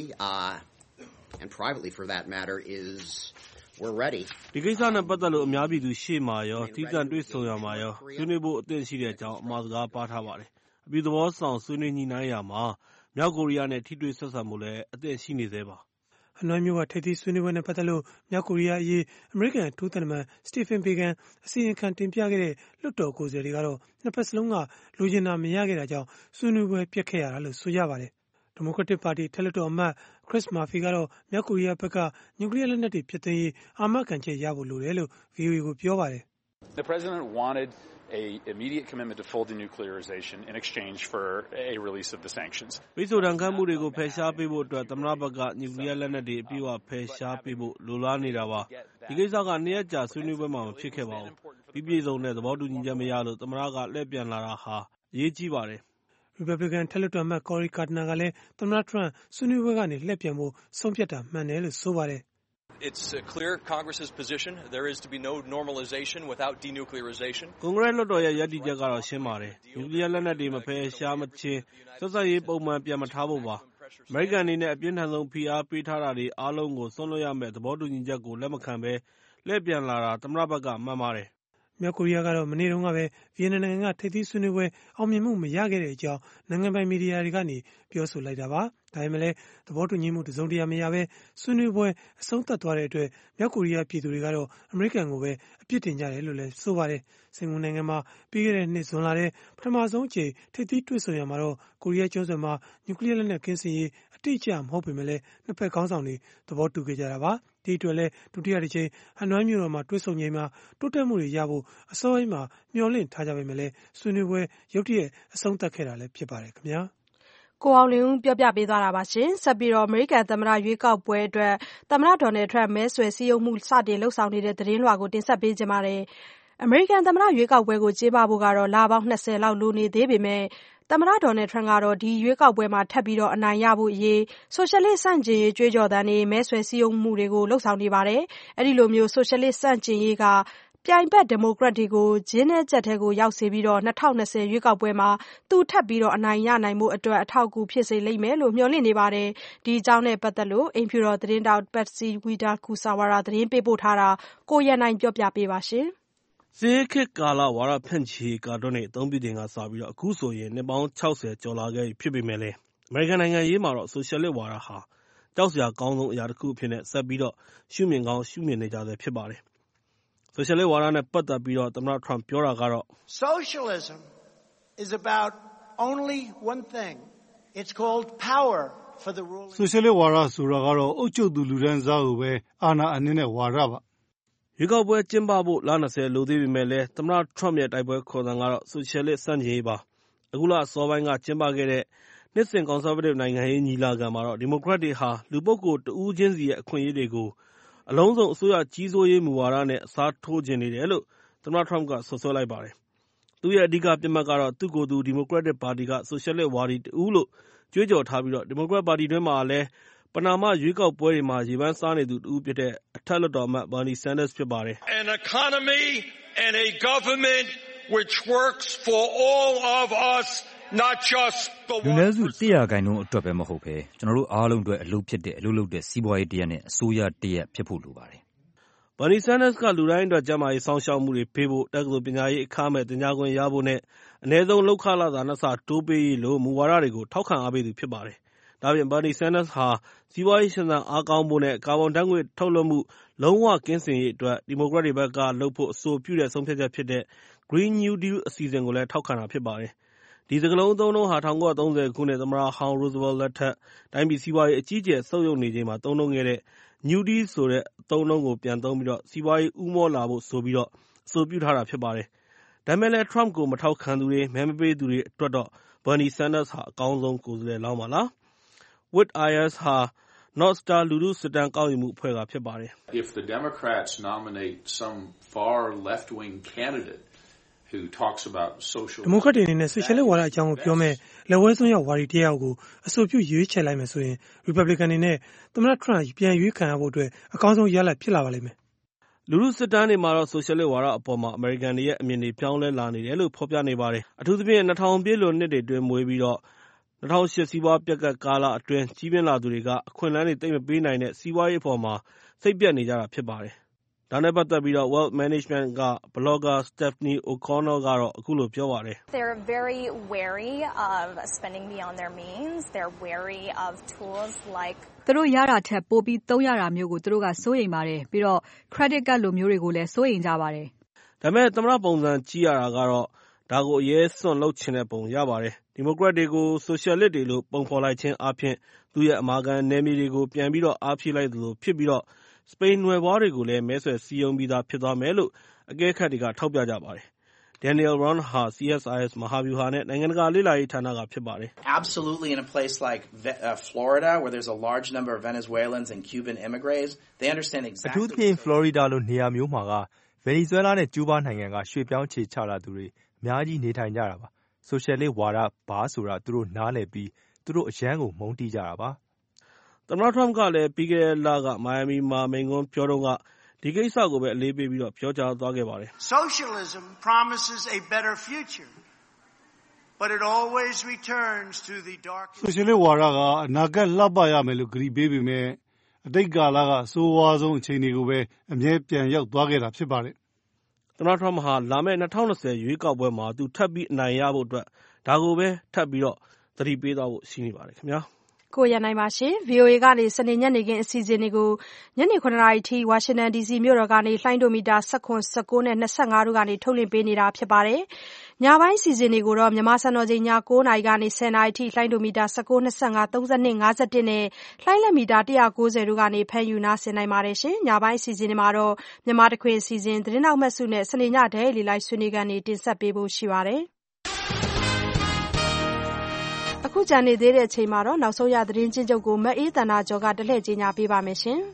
S11: and privately for that matter is we're ready.
S5: ဒီကိစ္စနဲ့ပတ်သက်လို့အများပြည်သူရှေ့မှာရောတီးသန့်တွေ့ဆုံရမှာရောဆွေးနွေးဖို့အသင့်ရှိတဲ့အကြောင်းအမှာစကားပါထားပါတယ်အပြုသဘောဆောင်ဆွေးနွေးညှိနှိုင်းရမှာမြောက်ကိုရီးယားနဲ့ထိတွေ့ဆက်ဆံမှုလည်းအသင့်ရှိနေသေးပါ
S9: ဟနွိုင်းမြို့ကထိပ်သီးဆွေးနွေးပွဲနဲ့ပတ်သက်လို့မြောက်ကိုရီးယားအရေးအမေရိကန်အထူးသံတမန်စတီဖင်ဘေဂန်အစီရင်ခံတင်ပြခဲ့တဲ့လွှတ်တော်ကိုယ်စားလှယ်တွေကတော့နှစ်ဖက်စလုံးကလူကျင်တာမရခဲ့တာကြောင့်ဆွေးနွေးပွဲပြတ်ခဲ့ရတာလို့ဆိုကြပါတယ်ဒီမိုကရက်တစ်ပါတီထက်လွှတ်တော်အမတ် Chris Murphy ကတော့မြောက်ကိုရီးယားဘက်ကနျူကလ িয়ার လက်နက်တွေဖျက်သိမ်းရေးအာမခံချက်ရဖို့လိုတယ်လို့ VOA ကိုပြောပါတယ်
S12: The president wanted an immediate commitment to full denuclearization in exchange for a release of the sanctions.
S5: ပိတ်ဆို့ဒဏ်ခတ်မှုတွေကိုဖယ်ရှားပေးဖို့အတွက်သမ္မတဘက်ကနျူကလ িয়ার လက်နက်တွေအပြည့်အဝဖယ်ရှားပေးဖို့လိုလားနေတာပါဒီကိစ္စက2ရက်ကြာဆွေးနွေးပွဲမှာမဖြစ်ခဲ့ပါဘူးပြည့်စုံတဲ့သဘောတူညီချက်မရလို့သမ္မတကလှည့်ပြန်လာတာဟာအရေးကြီးပါတယ်
S9: Republican ထက်လွှတ်တော်အမတ် Cory Gardner ကလည်းသမ္မတ Trump ဆွေးနွေးပွဲကနေလှည့်ပြန်ဖို့ဆုံးဖြတ်တာမှန်တယ်လို့ဆိုပါတယ်
S13: It's clear Congress's position. There is to be no normalization without denuclearization.
S5: ကွန်ဂရက်လွှတ်တော်ရဲ့ရည်တည်ချက်ကတော့ရှင်းပါတယ်နျူကလ িয়ার လက်နက်တွေမဖယ်ရှားမချင်းဆက်စပ်ရေးပုံမှန်ပြန်မထားဖို့ပါအမေရိကန်အနေနဲ့အပြင်းထန်ဆုံးဖိအားပေးထားတာတွေအားလုံးကိုဆွန့်လွတ်ရမယ့်သဘောတူညီချက်ကိုလက်မခံဘဲလှည့်ပြန်လာတာသမ္မတဘက်ကမှန်ပါတယ်
S9: မြောက်ကိုရီးယားကတော့မနေ့တုန်းကပဲဗီယက်နမ်နိုင်ငံကထိပ်သီးဆွေးနွေးပွဲအောင်မြင်မှုမရခဲ့တဲ့အကြောင်းနိုင်ငံပိုင်မီဒီယာတွေကနေပြောဆိုလိုက်တာပါဒါပေမဲ့လည်းသဘောတူညီမှုတစုံတရာမရဘဲဆွေးနွေးပွဲအဆုံးသတ်သွားတဲ့အတွက်မြောက်ကိုရီးယားပြည်သူတွေကတော့အမေရိကန်ကိုပဲအပြစ်တင်ကြတယ်လို့လည်းဆိုပါတယ်စင်ကာပူနိုင်ငံမှာပြီးခဲ့တဲ့နှစ်ဇွန်လထဲပထမဆုံးအကြိမ်ထိပ်သီးတွေ့ဆုံရမှာတော့ကိုရီးယားကျွန်းဆွယ်မှာနျူကလ িয়ার လက်နက်ကင်းစင်ရေးအတိအကျမဟုတ်ပေမဲ့လည်းနှစ်ဖက်ခေါင်းဆောင်တွေသဘောတူခဲ့ကြတာပါဒီအတွက်လည်းဒုတိယတစ်ချိန်ဟနွိုင်းမြို့တော်မှာတွေ့ဆုံချိန်မှာတိုးတက်မှုတွေရဖို့အစောပိုင်းမှာမျှော်လင့်ထားကြပေမဲ့လည်းဆွေးနွေးပွဲရုတ်တရက်အဆုံးသတ်ခဲ့တာလည်းဖြစ်ပါတယ်ခင်ဗျာ
S2: ကိုအောင်လင်းဦးပြောပြပေးသွားတာပါရှင်ဆက်ပြီးတော့အမေရိကန်သမ္မတရွေးကောက်ပွဲအတွက်သမ္မတဒေါ်နယ်ထရန့်မဲဆွယ်စည်းရုံးမှုစတင်လှုပ်ဆောင်နေတဲ့သတင်းလွှာကိုတင်ဆက်ပေးကြပါမယ်အမေရိကန်သမ္မတရွေးကောက်ပွဲကိုကျင်းပဖို့ကတော့လပေါင်း20လောက်လိုနေသေးပေမဲ့သမ္မတဒေါ်နယ်ထရန့်ကတော့ဒီရွေးကောက်ပွဲမှာထပ်ပြီးတော့အနိုင်ရဖို့အရေးဆိုရှယ်လစ်စန့်ကျင်ရေးကြွေးကြော်သံတွေမဲဆွယ်စည်းရုံးမှုတွေကိုလှုပ်ဆောင်နေပါတယ်အဲ့ဒီလိုမျိုးဆိုရှယ်လစ်စန့်ကျင်ရေးကပြိုင်ဘက်ဒီမိုကရက်တွေကိုဂျင်းနဲ့ကြက်ထဲကိုရောက်စေပြီးတော့2020ရွေးကောက်ပွဲမှာသူထပ်ပြီးတော့အနိုင်ရနိုင်မှုအတွက်အထောက်အကူဖြစ်စေလိမ့်မယ်လို့မျှော်လင့်နေပါတယ်ဒီအကြောင်းနဲ့ပတ်သက်လို့အိမ်ဖြူတော်သတင်းတောက် Patsy Widakuswara သတင်းပေးပို့ထားတာကိုရန်နိုင်ပြောပြပေးပါရှင်
S5: စေခေတ်ကာလဝါဒဖြန့်ချီကာတွန်းတွေအသုံးပြုတင်ကစပြီးတော့အခုဆိုရင်နှစ်ပေါင်း60ကျော်လာခဲ့ဖြစ်ပေမဲ့လည်းအမေရိကန်နိုင်ငံရေးမှာတော့ဆိုရှယ်လစ်ဝါဒဟာကြောက်စရာကောင်းဆုံးအရာတစ်ခုအဖြစ်နဲ့ဆက်ပြီးတော့ရှုမြင်ကောင်းရှုမြင်နေကြဆဲဖြစ်ပါတယ်ဆိုရှယ်လစ်ဝါဒနဲ့ပတ်သက်ပြီးတော့သမ္မတထရန့်ပြောတာကတော့
S10: Socialism is about only one thing. It's called power for the ruling.
S14: ဆိုရှယ်လစ်ဝါဒဆိုတာကတော့အုပ်ချုပ်သူလူဒန်းစားကိုပဲအာဏာအနှင်းနဲ့ဝါဒပါ
S5: ရွေးကောက်ပွဲကျင်းပဖို့လ20လိုသေးပေမဲ့လည်းသမ္မတထရန့်ရဲ့တိုက်ပွဲခေါ်သံကတော့ဆိုရှယ်လစ်စန့်ကျင်ရေးပါအခုလအစောပိုင်းကကျင်းပခဲ့တဲ့နှစ်စဉ်ကွန်ဆာဗေးတစ်နိုင်ငံရေးညီလာခံမှာတော့ဒီမိုကရက်တွေဟာလူပုဂ္ဂိုလ်တဦးချင်းစီရဲ့အခွင့်အရေးတွေကိုအလုံးစုံအစိုးရကြီးစိုးရေးမူဝါဒနဲ့အစားထိုးခြင်းနေတယ်လို့သမ္မတထရန့်ကဆွဆွဲလိုက်ပါတယ်သူရဲ့အဓိကပြမှတ်ကတော့သူ့ကိုယ်သူဒီမိုကရက်တစ်ပါတီကဆိုရှယ်လစ်ဝါဒီတဦးလို့ကြွေးကြော်ထားပြီးတော့ဒီမိုကရက်ပါတီတွင်းမှာလည်းပနာမရွေးကောက်ပွဲတွေမှာရေပန်းစားနေသူတဦးဖြစ်တဲ့အထက်လွှတ်တော်အမတ် Bernie Sanders ဖြစ်ပါတယ်
S15: An economy and a government which works for all of us not just the
S16: လူနည်းစု100%အတွက်ပဲမဟုတ်ဘဲကျွန်တော်တို့အားလုံးအတွက်အလုပ်ဖြစ်တဲ့အလုပ်လုပ်တဲ့စီးပွားရေးတရက်နဲ့အစိုးရတရက်ဖြစ်ဖို့လိုပါတယ်
S5: Bernie Sanders ကလူတိုင်းအတွက်ကျန်းမာရေးစောင့်ရှောက်မှုတွေပေးဖို့တက္ကသိုလ်ပညာရေးအခမဲ့သင်ကြားခွင့်ရဖို့နဲ့အနည်းဆုံးလုပ်ခလစာနှစ်ဆတိုးပေးရေးလိုမူဝါဒတွေကိုထောက်ခံအားပေးသူဖြစ်ပါတယ်ဒါပြင် Bernie Sanders ဟာစီးပွားရေးရှင်သန်အားကောင်းဖို့နဲ့ကာဗွန်ဓာတ်ငွေ့ထုတ်လွှတ်မှုလုံးဝကင်းစင်ရေးအတွက်ဒီမိုကရက်တွေဘက်ကလုပ်ဖို့အဆိုပြုတဲ့ဆုံးဖြတ်ချက်ဖြစ်တဲ့ Green New Deal အစီအစဉ်ကိုလည်းထောက်ခံတာဖြစ်ပါတယ်ဒီစကားလုံးအသုံးလုံးဟာ1930ခုနှစ်သမ္မတဟောင်း Roosevelt လက်ထက်တိုင်းပြည်စီးပွားရေးအကြီးအကျယ်ဆုတ်ယုတ်နေချိန်မှာသုံးနှုန်းခဲ့တဲ့ New Deal ဆိုတဲ့အသုံးအနှုန်းကိုပြန်သုံးပြီးတော့စီးပွားရေးဦးမောလာဖို့ဆိုပြီးတော့အဆိုပြုထားတာဖြစ်ပါတယ်ဒါပေမဲ့လည်း Trump ကိုမထောက်ခံသူတွေမဲမပေးသူတွေအတွက်တော့ Bernie Sanders ဟာအကောင်းဆုံးကိုယ်စားလှယ်လောင်းပါလား With IS ဟာ North Star လူထုစစ်တမ်းကောက်ယူမှုအဖွဲ့ကဖြစ်ပါတယ်
S17: If the Democrats nominate some far left-wing candidate who talks about social
S9: ဒီမိုကရက်တွေအနေနဲ့ဆိုရှယ်လစ်ဝါဒအကြောင်းကိုပြောမဲ့လက်ဝဲစွန်းရောက်ဝါဒီတယောက်ကိုအဆိုပြုရွေးချယ်လိုက်မယ်ဆိုရင် Republican တွေနဲ့သမ္မတ Trump ပြန်ရွေးခံရဖို့အတွက်အကောင်းဆုံးရလဒ်ဖြစ်လာပါလိမ့်မယ်
S5: လူထုစစ်တမ်းတွေမှာတော့ ဆိုရှယ်လစ်ဝါဒအပေါ်မှာအမေရိကန်တွေရဲ့အမြင်တွေပြောင်းလဲလာနေတယ်လို့ဖော်ပြနေပါတယ်။အထူးသဖြင့်2000ပြည့်လွန်နှစ်တွေအတွင်းမွေးပြီးတော့2008စီးပွားပျက်ကပ်ကာလအတွင်းကြီးပြင်းလာသူတွေကအခွင့်အလမ်းတွေသိပ်မပေးနိုင်တဲ့စီးပွားရေးအပေါ်မှာစိတ်ပျက်နေကြတာဖြစ်ပါတယ်။ဒါနဲ့ပတ်သက်ပြီးတော့ Wealth Management က blogger Stephanie O'Connor ကတော့အခုလိုပြောပါတယ်။
S18: They're very wary of spending beyond their means. They're wary of tools like
S19: သူတို့ရတာထက်ပိုပြီးသုံးရတာမျိုးကိုသူတို့ကစိုးရိမ်ပါတယ်။ပြီးတော့ credit card လိုမျိုးတွေကိုလည်းစိုးရိမ်ကြပါတယ်
S5: ။ဒါပေမဲ့သမ္မတပုံစံကြည့်ရတာကတော့ဒါကိုအရေးစွန့်လုပ်ချင်တဲ့ပုံရပါတယ်။ဒီမိုကရက်တွေကိုဆိုရှယ်လစ်တွေလို့ပုံဖော်လိုက်ခြင်းအပြင်သူ့ရဲ့အမာခံနယ်မြေတွေကိုပြန်ပြီးတော့အားဖြည့်လိုက်သလိုဖြစ်ပြီးတော့စပိန်နွယ်ဘွားတွေကိုလည်းမဲဆွယ်စည်းရုံးပြီးသားဖြစ်သွားမယ်လို့အကဲခတ်တွေကထောက်ပြကြပါတယ်။ Daniel Ron ဟာ CSIS မဟာဗျူဟာနဲ့နိုင်ငံတကာလေ့လာရေးဌာနကဖြစ်ပါတယ်။
S20: Absolutely in a place like Florida where there's a large number of Venezuelans and Cuban immigrants, they understand exactly.
S21: အထူးသဖြင့် Florida လိုနေရာမျိုးမှာက Venezuela နဲ့ကျူးဘားနိုင်ငံကရွှေ့ပြောင်းခြေချလာသူတွေအများကြီးနေထိုင်ကြတာပါ။ ဆိုရှယ်လစ်ဝါဒဘာဆိုတာသူတို့နားလည်ပြီးသူတို့အရန်ကိုမုန်းတီးကြတာပါ
S5: ။သမ္မတ Trump ကလည်းပြီးခဲ့တဲ့လကမိုင်ယာမီမှာမိန့်ခွန်းပြောတုန်းကဒီကိစ္စကိုပဲအလေးပေးပြီးတော့ပြောကြားသွားခဲ့ပါတယ်
S10: ။ Socialism promises a better future, but it always returns to the dark.
S14: ဆိုရှယ်လစ်ဝါဒကအနာဂတ်လှပရမယ်လို့ကတိပေးပေမဲ့အတိတ်ကာလကအဆိုးဝါးဆုံးအခြေအနေကိုပဲအမြဲပြန်ရောက်သွားခဲ့တာဖြစ်ပါတယ်
S5: ။သမ္မတ Trump ဟာလာမယ့်2020ရွေးကောက်ပွဲမှာသူထပ်ပြီးအနိုင်ရဖို့အတွက်ဒါကိုပဲထပ်ပြီးတော့သတိပေးသွားဖို့ရှိနေပါတယ်ခင်ဗျာ။
S2: ကိုရနိုင်ပါရှင်။ VOA ကနေစနေညနေခင်းအစီအစဉ်တွေကိုညနေ 9 နာရီထိဝါရှင်တန် DC မြို့တော်ကနေလှိုင်းဒိုမီတာ19 19နဲ့25တို့ကနေထုတ်လွှင့်ပေးနေတာဖြစ်ပါတယ်။ညပိုင်းအစီအစဉ်တွေကိုတော့မြန်မာစံတော်ချိန်ည9 နာရီကနေ10 နာရီထိလှိုင်းဒိုမီတာ19 25 32 51နဲ့လှိုင်းလက်မီတာ190တို့ကနေဖမ်းယူနားဆင်နိုင်ပါတယ်ရှင်။ညပိုင်းအစီအစဉ်တွေမှာတော့မြန်မာတခွင်အစီအစဉ်သတင်းနောက်မှတ်စုနဲ့စနေညဒဲလီလိုက်ဆွေးနွေးခန်းတွေတင်ဆက်ပေးဖို့ရှိပါတယ်။အခုကြံနေသေးတဲ့အချိန်မှာတော့နောက်ဆုံးရသတင်းချင်းချုပ်ကိုမအေးသန္တာကျော်ကတလှည့်ကြီးညာပေးပါမယ်ရှင်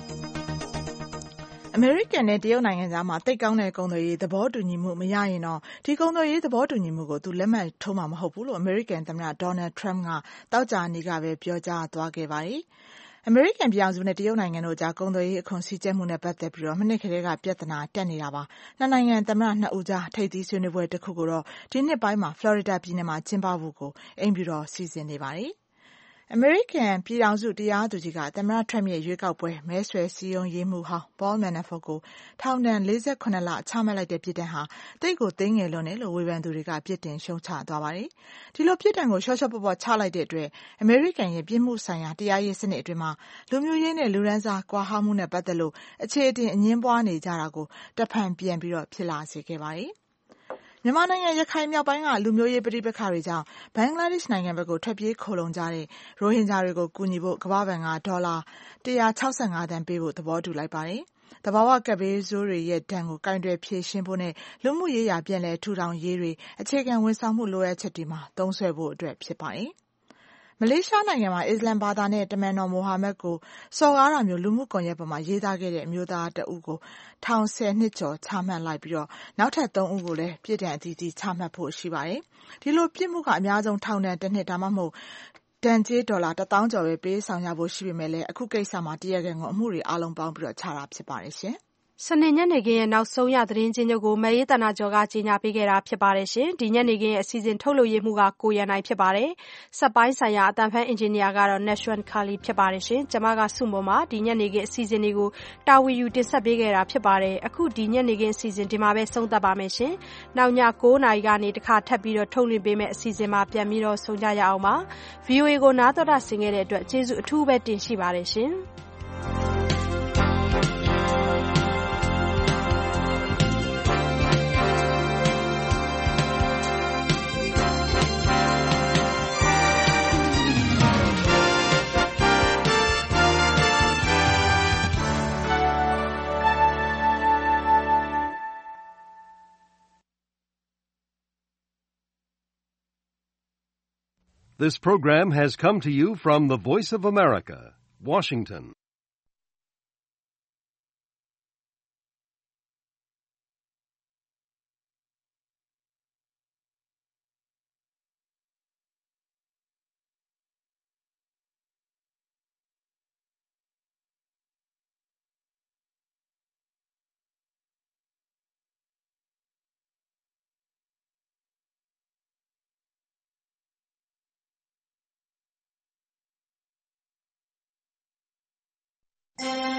S3: ။အမေရိကန်နဲ့တရုတ်နိုင်ငံကြားမှာတိတ်ကောင်းတဲ့ကုန်သွယ်ရေးသဘောတူညီမှုမရရင်တော့ဒီကုန်သွယ်ရေးသဘောတူညီမှုကိုသူလက်မှတ်ထိုးမှာမဟုတ်ဘူးလို့အမေရိကန်သမ္မတ Donald Trump ကတောက်ကြနေ့ကပဲပြောကြားသွားခဲ့ပါတယ်။အမေရိကန်ပြည်ထောင်စုနဲ့တရုတ်နိုင်ငံတို့ကြားကုန်သွယ်ရေးအခွန်စည်းကြပ်မှုနဲ့ပတ်သက်ပြီးမနှစ်ကတည်းကပြဿနာတက်နေတာပါ။နှစ်နိုင်ငံသမ္မတနှစ်ဦးကြားထိပ်သီးဆွေးနွေးပွဲတစ်ခုကိုတော့ဒီနှစ်ပိုင်းမှာဖလော်ရီဒါပြည်နယ်မှာကျင်းပဖို့ကိုအိမ်ဖြူတော်စီစဉ်နေပါတယ်။အမေရိကန်ပြည်ထောင်စုတရားသူကြီးကသမ္မတ Trump ရဲ့ရွေးကောက်ပွဲမဲဆွယ်စည်းရုံးရေးမှူးဟောင်း Paul Manafort ကိုထောင်ဒဏ်48လချမှတ်လိုက်တဲ့ပြစ်ဒဏ်ဟာသိပ်ကိုသေးငယ်လွန်းတယ်လို့ဝေဖန်သူတွေကပြစ်တင်ရှုတ်ချသွားပါတယ်။ဒီလိုပြစ်ဒဏ်ကိုလျှော့ပေါ့ချလိုက်တဲ့အတွက်အမေရိကန်ရဲ့ပြစ်မှုဆိုင်ရာတရားရေးစနစ်အတွင်းမှာလူမျိုးရေးနဲ့လူဒန်းစားကွာဟမှုနဲ့ပတ်သက်လို့အခြေအတင်အငြင်းပွားနေကြတာကိုတဖန်ပြန်ပြီးဖြစ်လာစေခဲ့ပါတယ်။မြန်မာနိုင်ငံရခိုင်မြောက်ပိုင်းကလူမျိုးရေးပဋိပက္ခတွေကြောင့်ဘင်္ဂလားဒေ့ရှ်နိုင်ငံဘက်ကိုထွက်ပြေးခိုလုံကြတဲ့ရိုဟင်ဂျာတွေကိုကူညီဖို့ကမ္ဘာ့ဘဏ်ကဒေါ်လာ165သန်းပေးဖို့သဘောတူလိုက်ပါတယ်။သဘာဝကပ်ဘေးဆိုးတွေရဲ့ဒဏ်ကိုကင်တွယ်ဖြေရှင်းဖို့နဲ့လူမှုရေးရာပြန်လည်ထူထောင်ရေးတွေအခြေခံဝန်ဆောင်မှုလိုအပ်ချက်တွေမှာသုံးစွဲဖို့အတွက်ဖြစ်ပါတယ်။မလေးရှားနိုင်ငံမှာအစ္စလမ်ဘာသာနဲ့တမန်တော်မိုဟာမက်ကိုစော်ကားတာမျိုးလူမှုကွန်ရက်ပေါ်မှာရေးသားခဲ့တဲ့အမျိုးသားတဦးကိုထောင်10နှစ်ကျော်ချမှတ်လိုက်ပြီးနောက်ထပ်3ဦးကိုလည်းပြစ်ဒဏ်အသီးသီးချမှတ်ဖို့ရှိပါတယ်။ဒီလိုပြစ်မှုကအများဆုံးထောင်ဒဏ်1နှစ်ဒါမှမဟုတ်ဒဏ်ကြေးဒေါ်လာ1000ကျော်ပဲပေးဆောင်ရဖို့ရှိပေမဲ့လည်းအခုကိစ္စမှာတရားခံကိုအမှုတွေအားလုံးပေါင်းပြီးချတာဖြစ်ပါတယ်ရှင်။
S2: စနေညနေခင်းရဲ့နောက်ဆုံးရသတင်းချင်းချုပ်ကိုမအေးသန္တာကျော်ကကြီးညာပေးခဲ့တာဖြစ်ပါတယ်ရှင်။ဒီညနေခင်းရဲ့အစီအစဉ်ထုတ်လုပ်ရေးမှုကကိုရန်နိုင်ဖြစ်ပါတယ်။စက်ပိုင်းဆိုင်ရာအတန်ဖန်အင်ဂျင်နီယာကတော့ Nashwan Kali ဖြစ်ပါတယ်ရှင်။ကျွန်မကစုမုံမှာဒီညနေခင်းအစီအစဉ်တွေကိုတာဝန်ယူတင်ဆက်ပေးခဲ့တာဖြစ်ပါတယ်။အခုဒီညနေခင်းအစီအစဉ်ဒီမှာပဲဆုံးသက်ပါမယ်ရှင်။နောက်ည9 နာရီကနေတစ်ခါထပ်ပြီးထုတ်လွှင့်ပေးမယ့်အစီအစဉ်မှာပြန်ပြီးဆုံကြရအောင်ပါ။ VOA ကိုနားတော်တာဆင်ခဲ့တဲ့အတွက်ကျေးဇူးအထူးပဲတင်ရှိပါတယ်ရှင်။
S1: This program has come to you from the Voice of America, Washington.
S7: ။